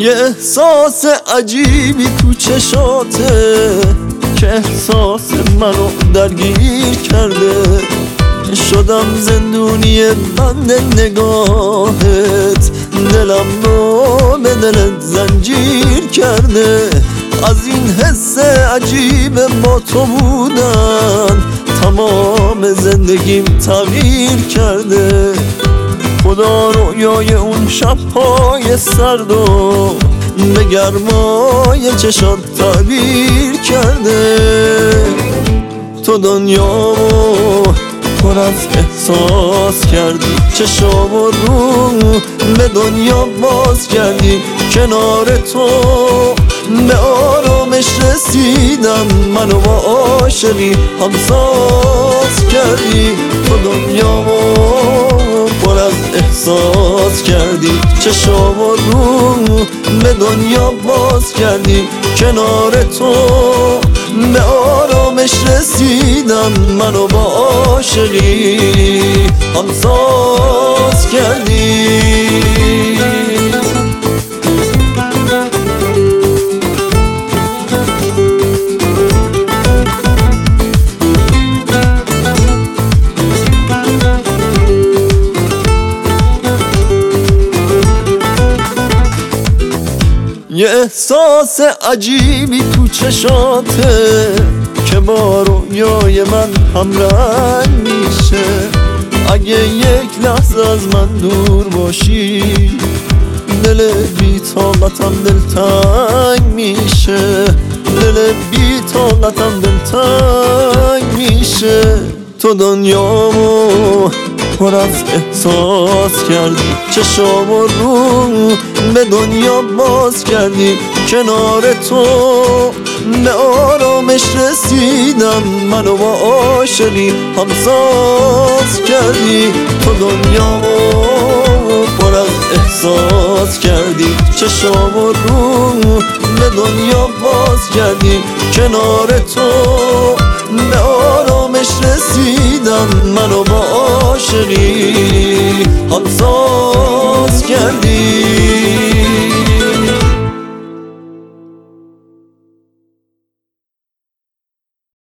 یه احساس عجیبی تو چشاته که احساس منو درگیر کرده. شدم زندونی بند نگاهت، دلم رو به دلت زنجیر کرده. از این حس عجیب با تو بودن تمام زندگیم تغییر کرده. خدا رویای اون شب‌های سرد و به گرمای چشات تعبیر کرده. تو دنیامو پر از احساس کردی، چشامو رو به دنیا باز کردی. کنار تو به آرامش رسیدم، منو با عاشقی همساز کردی. تو دنیامو پر از احساس کردی، چشامو رو به دنیا باز کردی. کنار تو به آرامش رسیدم، منو با عاشقی همساز کردی. یه احساس عجیبی تو چشاته که با رویای من همرنگ میشه. اگه یک لحظه از من دور باشی، دل بی طاقتم دلتنگ میشه. دل بی طاقتم دلتنگ میشه. تو دنیامو پر از احساس کردی، چشامو رو به دنیا باز کردی. کنار تو به آرامش رسیدم، منو با عاشقی همساز کردی. تو دنیامو پر از احساس کردی، چشامو رو به دنیا باز کردی. کنار تو به آرامش رسیدم، منو با عاشقی همساز کردی.